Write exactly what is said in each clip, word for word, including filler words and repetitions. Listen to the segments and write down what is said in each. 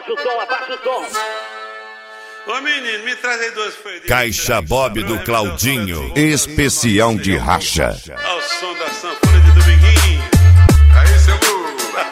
abaixa o som, abaixa o som. Ô menino, me traz aí duas folhas. Caixa Bob do Claudinho, especial de racha. Ao som da sanfona de Dominguinho. Aí, seu Lu.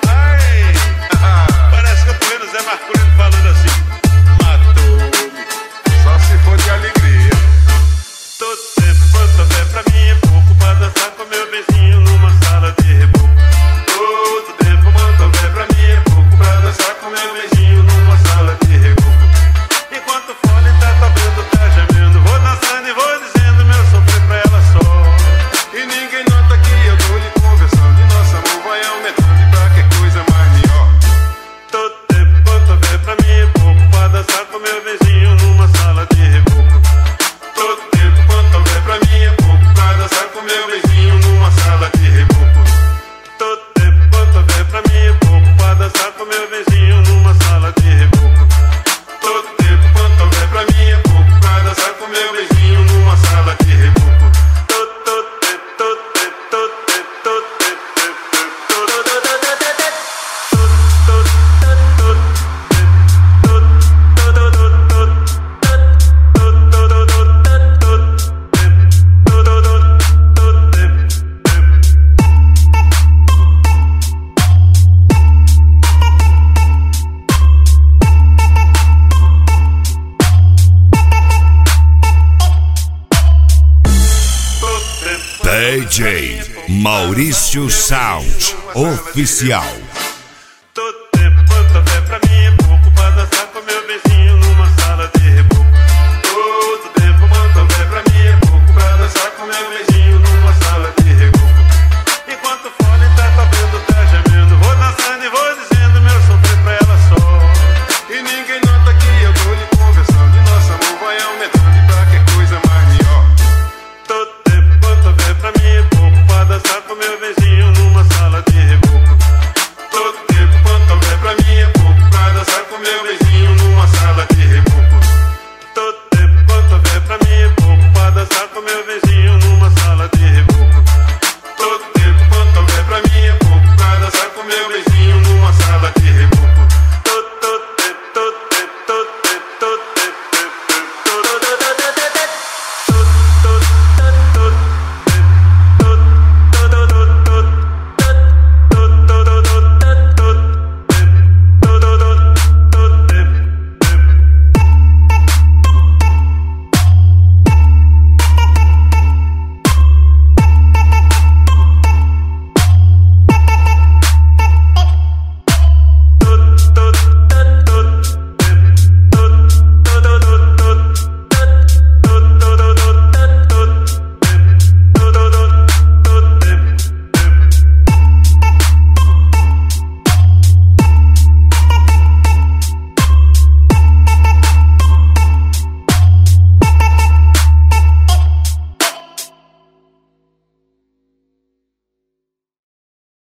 Parece que eu tô vendo o Zé Marcolino falando assim. Matou-me. Só se for de alegria. Todo tempo quanto houver pra mim é pouco pra dançar com meu beijinho numa sala de reboco. Todo tempo quanto houver pra mim é pouco pra dançar com meu beijinho numa sala de reboco. Enquanto o fone tá tocando, tá gemendo, vou dançando e vou dizendo meu sofrer pra ela só. E ninguém nota que eu tô lhe conversando. E nosso amor vai aumentando e pra que coisa mais melhor. Todo tempo quanto houver pra mim é pouco pra dançar com meu beijinho numa sala de reboco. Todo tempo quanto houver pra mim é pouco pra dançar com meu beijinho numa sala de reboco. Todo tempo quanto houver pra mim é pouco pra dançar com meu beijinho numa sala de reboco. Todo tempo quanto houver pra mim é pouco pra dançar com meu beijinho numa sala de reboco. Todo, todo tempo, todo tempo, todo tempo, todo tempo, todo tempo, todo D J Maurício Sound Oficial.